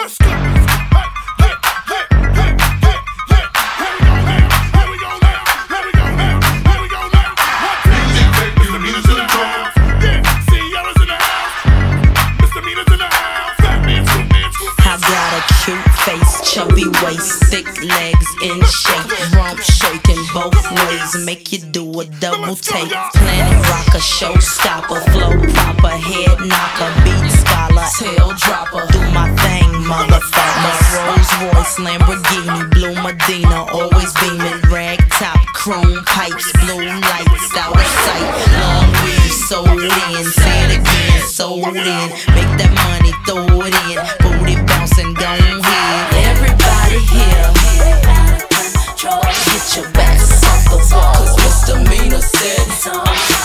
Let's go. Chubby waist, thick legs in shape, rump shaking both ways, make you do a double take. Planet rocker, showstopper, flow proper, head knocker, beat scholar, tail dropper. Do my thing, motherfucker. My Rolls Royce, Lamborghini, blue Medina, always beaming, rag top, chrome pipes, blue lights out of sight. Long weave, sold in, say it again, sold in. Make that money, throw it in, booty bouncing, gone ahead. Everybody here, get your backs off the wall, 'cause Misdemeanor said so.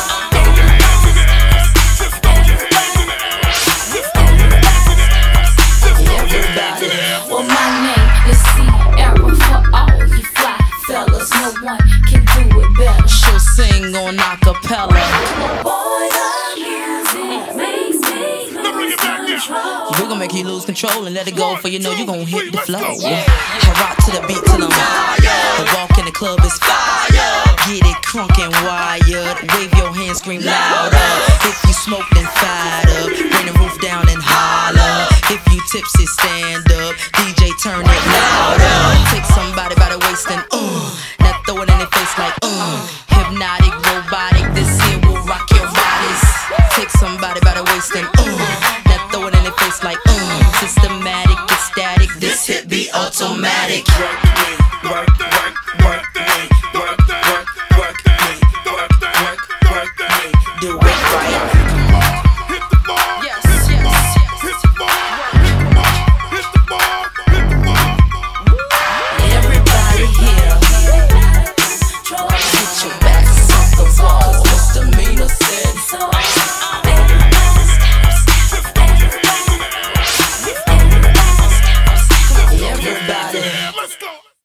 Well, my name is Sierra for all you fly fellas. No one can do it better. She'll sing on acapella. Boy, the music makes me lose control. We're gonna make you lose control and let it go, for you know you gon' hit the flow. I rock to the beat till I'm fired. The walk in the club is fire. Get it crunk and wired. Wave your hands, scream louder. If you smoke, then fired up. Bring the roof down and holler. If you tipsy, stand up. DJ, turn it louder. Take somebody by the waist and now throw it in their face like hypnotic, robotic. This here will rock your bodies. Take somebody by the waist and now throw it in their face like systematic, ecstatic. This hit be automatic.